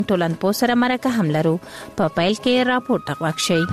ټولنپوه سره مرکه هم لرو. په پیل کې راپور تقواک شي.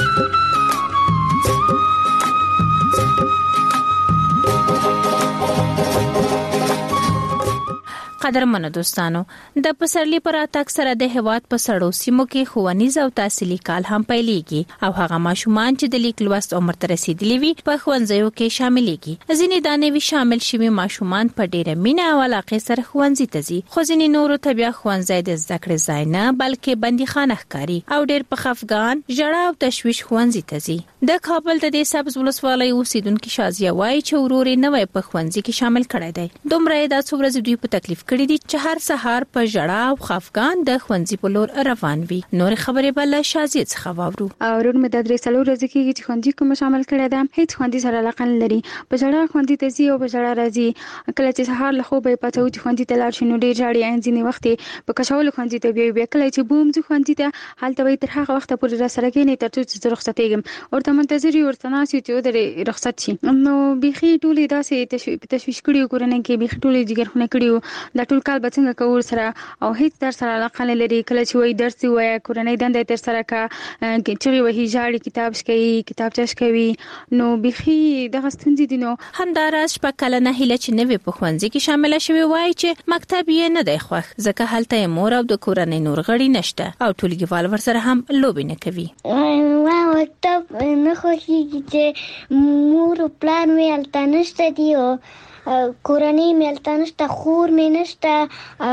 قدرمنو دوستانو، د پسرلی پر اتاک سره د هواد په سړو سیمو کې ښوونیز او تحصیلي کال هم پیلېږي او هغه ماشومان چې د لیک لوست عمر ته رسیدلي وي په ښوونځیو کې شاملېږي. ځینې دانوي شامل شوي ماشومان په ډېره مینه او علاقې سره ښوونځي ته ځي، خو ځینې نورو ته بیا ښوونځی د زده کړې ځای نه بلکې بندیخانه ښکاري او ډېر په خفګان، ژړا او تشویش ښوونځي ته ځي. د کابل د دې سبز ولسوالۍ اوسیدونکو شازیه وایي چې ورور یې نوی په ښوونځي کې شامل کړی دی. دومره یې دا څو ورځې دوی په تکلیف کړي دي چې هر سهار په ژړا او خفګان د ښوونځي په لور روان وي. نور خبرې بل شازیه څخه واورو. ورور مې د 3 ورځې کې چې ښوونځي کوم شامل کړی دی، هیڅ ښوونځي سره علاقه نه لري. په ژړا ښوونځي ته ځي او په ژړا راځي. کله چې سهار له خوبه پاتې و چې ښوونځي ته لاړ شي نو ډېر ژاړي. ځینې وخت په کښول ښوونځي ته بیا کله چې بوم ځو ښوونځي ته هلته وي تر هغه وخت پورې را سره کېني تر څو چې رخصتېږم. ورته منتظر یو ورته ناست چې ودرې رخصت شي. نو بيخي ټولې داسې تشویش کړي کورنۍ کې بيخي ټولې جګرخونه کړي. دا ټول کال به څنګه کوو سره او هیڅ در سره علاقه نه لري. کله چې وای درس وای کورنۍ دنده تر سره کا چې وای ژاړي کتاب شکوي کتابچه شکوي نو بيخي دغه ستونزې دي. نو همداراز په کله نه هله چې نوې په ښوونځي کې شامل شوی وای چې مکتب یې نه دی خوښ ځکه هلته مور او د کورنۍ نور غړي نشته او ټولګیوال ورسره هم لوبې نه کوي. مکتب نه خوښیږي چې مور او پلان مې هلته نشته دي او کورنۍ مې هلته نشته، خور مې نشته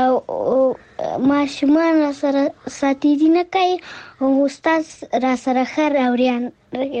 او ماشومان را سره ساتیري نه کوي او استاد را سره ښه راوړي.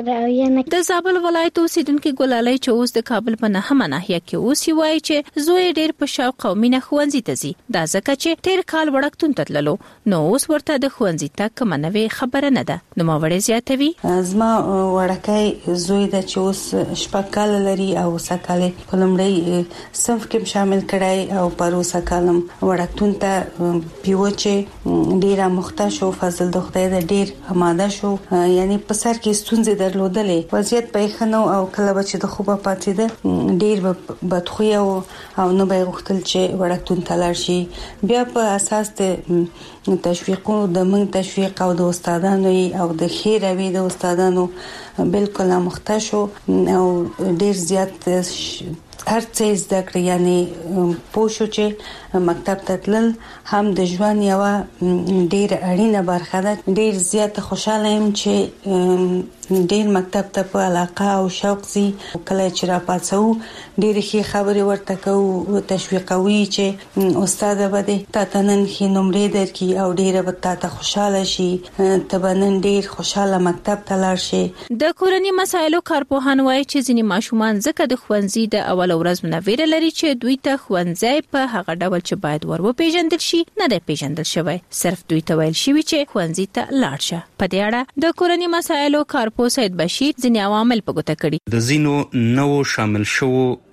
د زابل ولایت اوسیدونکو ګلالۍ چې اوس د کابل په نهمه ناحیه کې اوسي وایي چې زوی ډېر په شوق او مینه ښوونځي ته ځي. دا ځکه چې تیر کال وړکتون ته تللو نو اوس ورته د ښوونځي تګ کومه نوې خبره نه ده. نو ماوړې زیاتوي. زما وړکۍ زوی د چې اوس شپږ کاله لري او سکهاله په لومړی صنف کې شامل کړای او پروسه کالم وړکتون ته پیو چې ډیره مختش او فضل د خدای د ډیر اماده شو، یعنی په سر کې ستونزې درلودلې، وضعیت په خنو او کله چې د خوبه پاتې ده ډیر بدخوی او نو به غوښتل چې وړکتون ته لاړ شي. بیا په اساس د تشویقونو د موږ تشویق او د استادانو او د خیر اوی د استادانو بالکل مختش او ډیر زیات هر څه زده کړی، یعنی پوښو چې مکتب ته تلل هم د ژوند یو ډیر اړینه برخه ده. ډیر زیات خوشاله یم چې ډیر مکتب ته په علاقه او شوق سي. کله چې را پاتسو ډیر ښه خبرې ورته کوو، تشویقوي چې استاد به تاسو نن خې نمرې درکې او ډیر به تاسو خوشاله شي، ته نن ډیر خوشاله مکتب ته لاړ شي. د کورنۍ مسایلو کارپوهان وایي چې ځینې ماشومان ځکه د ښوونځي د اول ورځ منویره لري چې دوی ته ښوونځی په هغه ډول چې باید ورپېژندل شي نه دی پیژندل شوی. صرف دوی ته ویل شوی چې ښوونځي ته لاړ شه. په دې اړه د کورنۍ مسایلو کارپوه سید بشیر ځینې عوامل په ګوته کړي. د ځینو نو شامل شو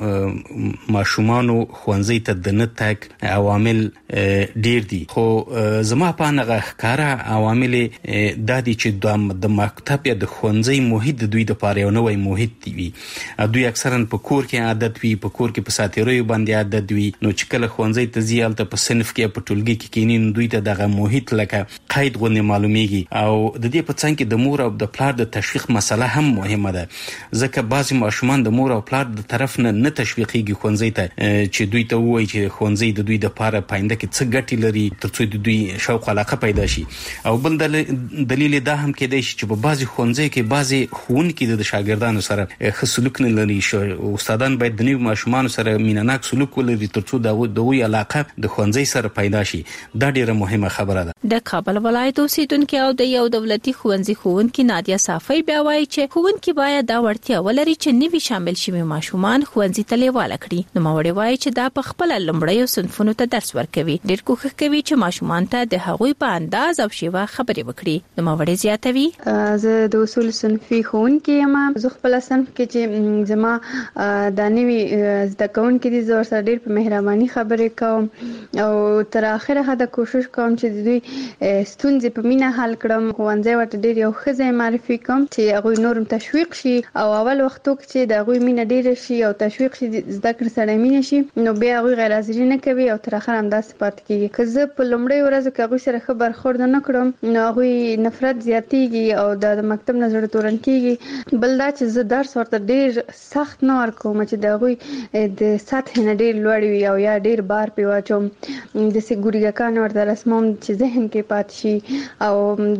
ماشومانو ښوونځي ته د نه تګ عوامل ډیر دي، خو زما په نغه ښکارا عوامل د دې چې د مکتب یا د ښوونځي محیط د دوی لپاره یو نوې محیط دی. دوی اکثرا په کور کې عادت وي، په کور کې په ساتیروي باندې عادت وي، نو چې کله ښوونځي ته ځي هلته په صنف کې په ټولګي کې کېني نو دوی ته دغه محیط لکه قید غوندې معلومیږي. او د دې په څنګ کې د مور او د پلار د تشویق مسله هم مهمه ده، ځکه بعضی ماشومان د مور او پلار د طرف نه تشویقيږي ښوونځي ته چې دوی ته وایي چې ښوونځي د دوی د لپاره پاینده کې څه ګټې لري ترڅو د دوی شوق علاقه پیدا شي. او بل دلیل دا هم کېدای شي چې په بعضی ښوونځي کې بعضی ښوونکي د شاګردانو سره ښه سلوک نه لري. استادان باید د نوي ماشومان سره میناناک سلوک ولري ترڅو د دوی علاقه د ښوونځي سره پیدا شي. دا ډیره مهمه خبره ده. د کابل ولایت اوسیدونکو او د یو دولتي ښوونځي ښوونکي نادیا صافی بیا وایي چې ښوونکي باید دا وړتیا ولري چې نوي شامل شوي ماشومان ښوونځي ته لیواله کړي. نو ماوړې وایي چې دا په خپل لومړیو صنفونو ته درس ورکوي، ډیر کوښښ کوي چې ماشومان ته د هغوی په انداز او شیوه خبرې وکړي. نو ماوړې زیاتوي. زه د اصول صنفي ښوونکي یم. زه خپل صنف کې چې زما د نوي زده کوونکي دي زه ورسره ډېر په مهرباني خبرې کوم او تر اخره حد کوشش کوم چې د دوی ستونزې په مینه حل کړم. ښوونځی ورته ډېر یو ښه ځای معرفي کوم چې هغوی نورم تشویق شي او اول وختو کې چې د هغوی مینه ډېره شي او تشویق شي زده کړې سره مینه شي نو بیا هغوی غیر حاضري نه کوي او تر اخره همداسې پاتې کېږي. که زه په لومړۍ ورځو کې هغوی سره ښه برخورد نه کړم نو هغوی نفرت زیاتېږي او د مکتب نه زړه تورن کېږي. بل دا چې زه درس ورته ډېر سخت نه ورکوم چې د هغوی د سطحې نه ډېر لوړ وي او یا ډېر بار پرې واچوم. داسې ګوریګکان ورته رسموم چې ذهن کې پاتې شي او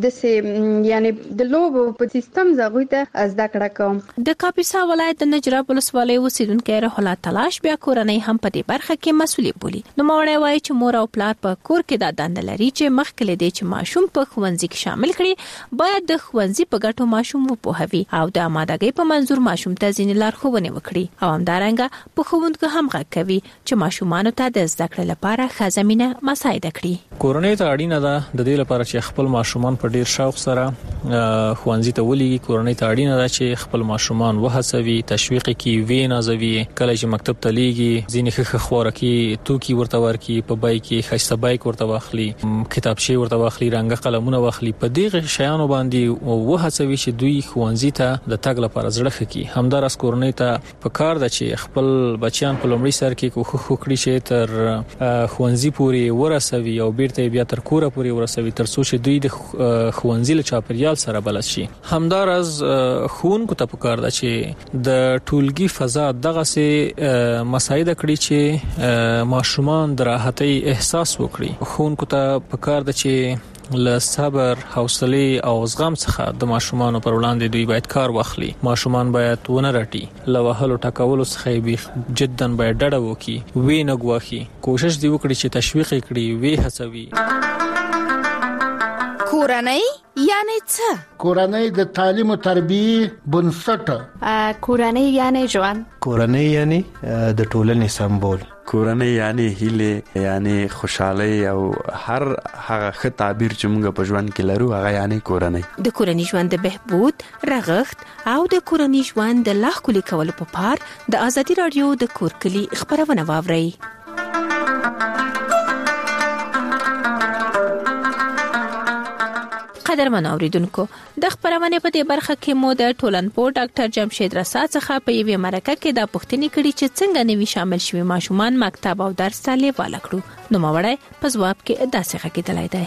داسې یعنې د لوبو په سیستم زه هغوی ته زده کړه کوم. د کاپیسا ولایت د نجراب ولسوالۍ اوسیدونکی روح الله تلاش بیا کورنۍ هم په دې برخه کې مسؤلیت بولي. نو موري وایي چې مور او پلار په کور کې دا دنده لري چې مخکې لدی چې ماشوم په ښوونځي کې شامل کړي باید د ښوونځي په ګټو ماشوم وپوهوي او د آمادګۍ په منظور ماشوم ته ځینې لارښوونې وکړي او همدارنګه په ښوونځي هم غږ کوي چې ماشومانو ته د زده کړې لپاره ښه زمينه مساعده کړي. کورنۍ ته اړینه ده د دې لپاره چې خپل ماشومان په ډیر شوق سره ښوونځي ته ولېږي. کورنۍ ته اړینه ده چې خپل ماشومان وهڅوي، تشویق کړي، وینازوي. کله چې مکتب ته لیږي ځینې ښه خوراکي توکي ورته ورکړي، په بای کې خسته بایک ورته واخلي، کتابچې ورته واخلي، رنګه قلمونه واخلي. په دې شیانو باندې وهڅوي چې دوی ښوونځي ته د تګ لپاره زړه ښه کړي. همدارس کورنۍ ته په کار ده چې خپل بچیان په لومړي سر کې کوښښ وکړي چې تر ښوونځي پورې ورسوي او بیرته بیا تر کوره پورې ورسوي تر څو چې دوی د ښوونځي له چاپیریال سره بلد شي. همدارس ښوونکو ته په کار ده چې د ټولګي فضا دغه سي مساعده کړي چې ماشومان د راحتۍ احساس وکړي. ښوونکو ته په کار ده چې له صبر، حوصله او زغم څخه د ماشومان پر وړاندې دوی باید کار واخلي. ماشومان باید ونه رټي، له وهلو ټکولو څخه به جدا باید ډډه وکړي، وی نه غواخي. کوشش دی وکړي چې تشویق کړي، وی هڅوي. کورنۍ یعنی څه؟ کورنۍ د تعلیم او تربیه بنسټ. کورنۍ یعنی ژوند. کورنۍ یعنی د ټولنې سمبول. کورنۍ یعنی هیله، یعنی خوشحالي او هر هغه ښه تعبیر چې موږ په ژوند کې لرو هغه یعنی کورنۍ. د کورنۍ ژوند د بهبود، رغښت او د کورنۍ ژوند د لا ښکلي کولو په پار د ازادي رادیو د کور کلی خبرونه واورئ. قدرمن اوریدونکو، د خبرونه په دې برخه کې مو د ټولنپوه ډاکټر جمشید رسا څخه په یوه مرکه کې د پوښتنې کړې چې څنګه نوي شامل شوي ماشومان مکتب او درس ته لیواله کړو. نو موړی په ځواب کې داسې غږیدلی دی.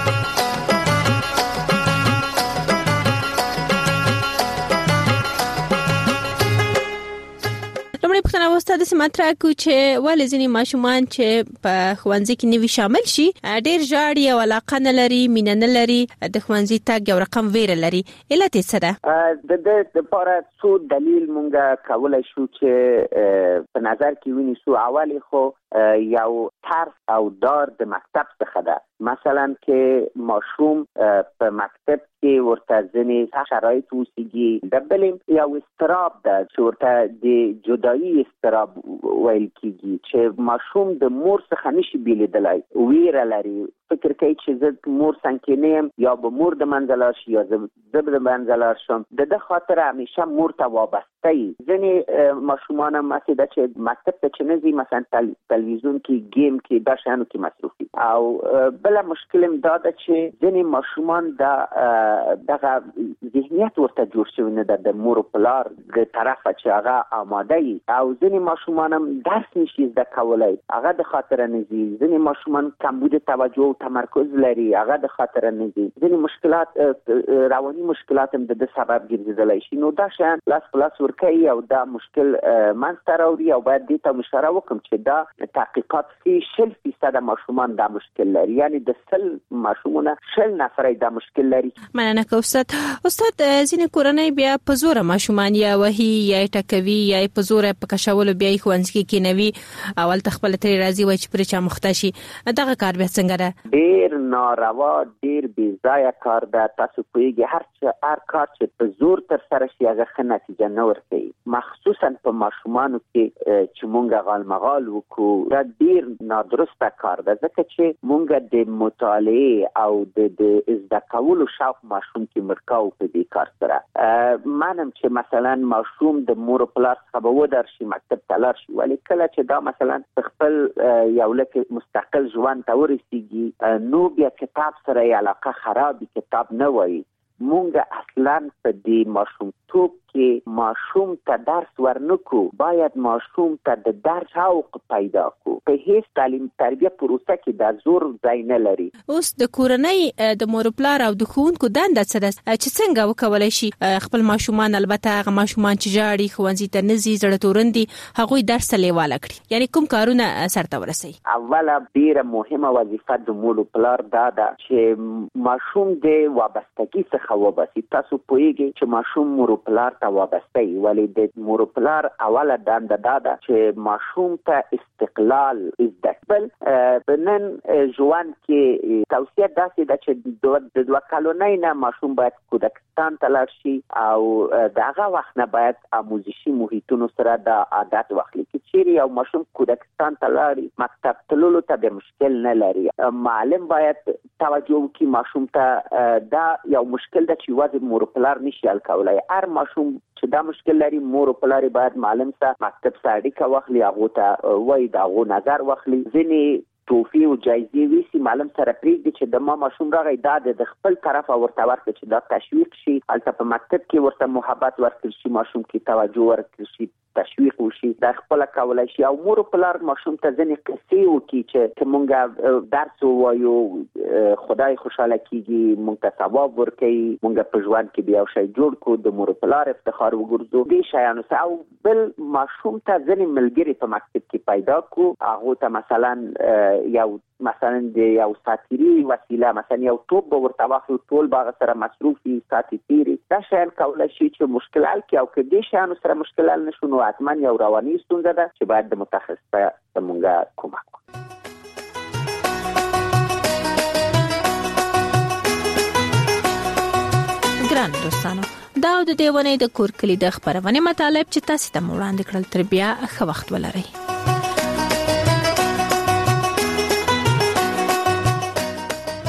پښتنه واسطه د سماترا کو چې ولې ځینې ماشومان چې په ښوونځي کې نوي شامل شي ډېر ژاړي او علاقه نه لري، مینه نه لري، د ښوونځي تګ یو رقم ویره لري. علت یې څه ده؟ د لپاره څو دلیل مونږه کولای شو چې په نظر کې ونیسو. اولی خو یو ترس او ډار د مکتب څخه ده. مثلا کې ماشوم په مکتب کې ورته ځینې شرایط اوسېږي. د بلې یو اضطراب ده چې ورته د جدایي اضطراب ویل کېږي چې ماشوم د مور څخه نشي بیلیدلی، ویره لري، فکر کوي چې زه مور څنګه نه یم یا به مور د منځه لاړ شي یا زه به د منځه لاړ شم. د ده خاطر همیشه مور ته وابسته وي. ځینې ماشومان هم هسې ده چې مکتب ته چې نه ځي، مثلا تلویزیون کې، گیم کې، دا شیانو کې مصروف وي. او بله مشکل هم دا ده چې ځینې ماشومان دغه ذهنیت ورته جوړ شوی نه ده د مور و پلار د طرفه چې هغه آماده وي. او ځینې ماشومان هم درس نشي زده کولی، هغه د خاطره نه ځي. ځینې ماشومان کمبود توجه تمرکز لري، هغه د خاطر نه دي. ځینې مشکلات، رواني مشکلات هم د سبب ګرځیدلی شي. نو دا شیان لاس په لاس ورکوي او دا مشکل منځته راوړي. او باید دې ته اشاره وکړم چې دا تحقیقات کې 60% ماشومان دا مشکل لري، یعنی د 100 ماشومونه 60 نفر دا مشکل لري. مننه کوم استاد. ځینې کورنۍ بیا په زور ماشومان یا وهي یا ټکوي یا په زور په کشولو بیا ښوونځي کې کینوي. اول تخپل تر راځي وای چې پرې چا مخته شي. دغه کار به څنګه ده؟ ډیر ناروا ډیر بې ځایه کار ده. تاسو پوهیږئ هر کار چې په زور تر سره شي هغه ښه نتیجه نه ورکوي، مخصوصا په ماشومانو کې چې مونږ غالمغال وکړو دا ډیر نادرسته کار ده، ځکه چې مونږ د مطالعه او د زده کولو شوق ماشوم کې مرکاو په دې کار سره. منم چې مثلا ماشوم د مور او پلار څخه به ودرشي مکتب ته لاړ شي، ولی کله چې دا مثلا خپل یو لکه مستقل ژوند ته ورسیږي نو بیا کتاب سره یې علاقه خرابي، کتاب نه وایي. مونږ اصلا په دې ماشومتوب کې ماشوم ته درس ورنکو، باید ماشوم ته د درس شوق پیدا کو. په هیڅ تعلیم تربیه پروسه کې د زور ځای نه لري. اوس د کورنۍ د مور پلار او د ښوونکو دنده څه ده چې څنګه وکولای شي خپل ماشومان، البته هغه ماشومان چې جاړي ښوونځي ته نه ځي زړه تورندي، هغوی درس لیواله کړي، یعنی کوم کارونه سرته ورسوي؟ اوله ډیره مهمه وظیفه د مور پلار دا ده چې ماشوم د وابستګي څخه وباسي. تاسو پوهیږئ چې ماشوم مور پلار ته وابسته وي، ولی د مور پلار اوله دنده دا ده چې ماشوم ته استقلال زده کړي. په نن ژوند کې توصیه داسې ده چې د 2 کلونۍ نه ماشوم باید کودکستان ته لاړ شي او د هغه وخت نه باید آموزشي محیطونو سره د عادت واخلي. که چیرې یو ماشوم کودکستان ته لاړي مکتب تللو ته د مشکل نه لري، معلم باید توجه وکړي ماشوم ته. دا یو مشکل ده چې یوازې مور پلار نشي حل کولای. هر ماشوم چې دا مشکل لري مور پلار باید معلم سره مکتب سره اړیکه واخلي، هغه ته وایي دا غو نظر واخلي. ځینې توفی او جایزې ویسي معلم سره پریږدي چې د ماشوم راغی دا د خپل طرفه ورته ورکړي چې دا تشویق شي، البته په مکتب کې ورته محبت ورکړي شي، ماشوم کې توجه ورکړي شي، تشویق وشي، دا خپل کولای شي. او مور پلار ماشوم ته ځنې قصې وکړي چې مونږ درس وایو خدای خوشاله کیږي، مونږ ته ثواب ورکوي، مونږ په ژوند کې بیا شی جوړ کو، د مور پلار افتخار وګرځو. دې شیانو سره او بل ماشوم ته ځنې ملګری په مکتب کې پیدا کو، هغه ته مثلا د یو ساتیری وسیله مثلا یو توپ به ورته واخلو، ټول باغ سره مصروفي ساتي تیری. دا شیان کولای شي چې مشکل حل کړي، او که دې شیانو سره مشکل حل نشو نو حتما یو رواني ستونزه ده چې باید د متخصص ته مونږ کومک وکړو. ګران دوستانو، دا د دې ونې د کور کلی د خبرونې مطالب چې تاسو ته وړاندې کړل، تر بیا ښه وخت ولرئ.